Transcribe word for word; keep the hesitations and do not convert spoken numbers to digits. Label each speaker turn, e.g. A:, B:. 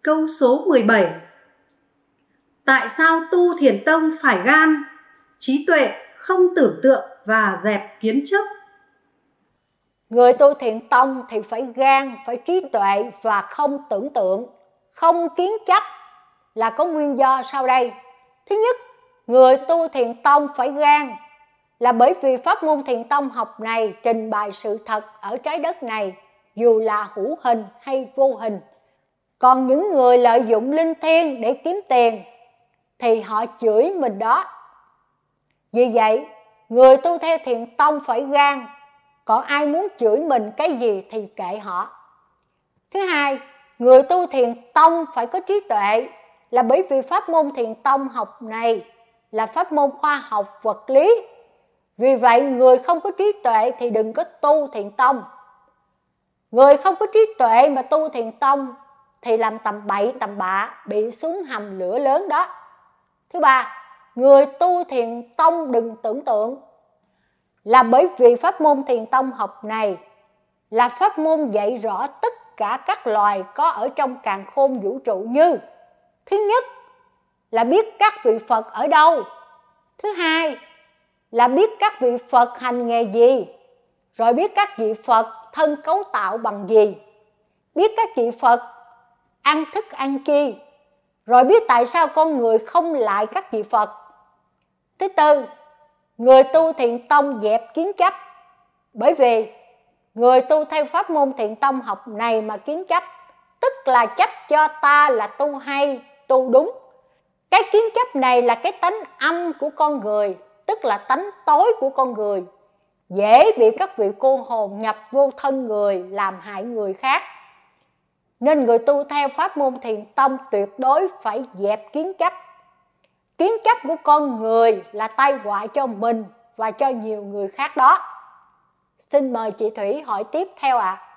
A: Câu số mười bảy. Tại sao tu thiền tông phải gan, trí tuệ, không tưởng tượng và dẹp kiến chấp?
B: Người tu thiền tông thì phải gan, phải trí tuệ và không tưởng tượng, không kiến chấp là có nguyên do sau đây. Thứ nhất, người tu thiền tông phải gan là bởi vì pháp môn thiền tông học này trình bày sự thật ở trái đất này, dù là hữu hình hay vô hình. Còn những người lợi dụng linh thiêng để kiếm tiền thì họ chửi mình đó. Vì vậy, người tu theo thiền tông phải gan, còn ai muốn chửi mình cái gì thì kệ họ. Thứ hai, người tu thiền tông phải có trí tuệ là bởi vì pháp môn thiền tông học này là pháp môn khoa học vật lý. Vì vậy, người không có trí tuệ thì đừng có tu thiền tông. Người không có trí tuệ mà tu thiền tông thì làm tầm bậy tầm bạ, bị xuống hầm lửa lớn đó. Thứ ba, người tu thiền tông đừng tưởng tượng là bởi vì pháp môn thiền tông học này là pháp môn dạy rõ tất cả các loài có ở trong càn khôn vũ trụ như: thứ nhất là biết các vị Phật ở đâu, thứ hai là biết các vị Phật hành nghề gì, rồi biết các vị Phật thân cấu tạo bằng gì, biết các vị Phật ăn thức ăn chi, rồi biết tại sao con người không lại các vị Phật. Thứ tư, người tu thiền tông dẹp kiến chấp, bởi vì người tu theo pháp môn thiền tông học này mà kiến chấp, tức là chấp cho ta là tu hay, tu đúng. Cái kiến chấp này là cái tánh âm của con người, tức là tánh tối của con người, dễ bị các vị cô hồn nhập vô thân người làm hại người khác. Nên người tu theo pháp môn thiền tông tuyệt đối phải dẹp kiến chấp. Kiến chấp của con người là tai họa cho mình và cho nhiều người khác đó. Xin mời chị Thủy hỏi tiếp theo ạ. À.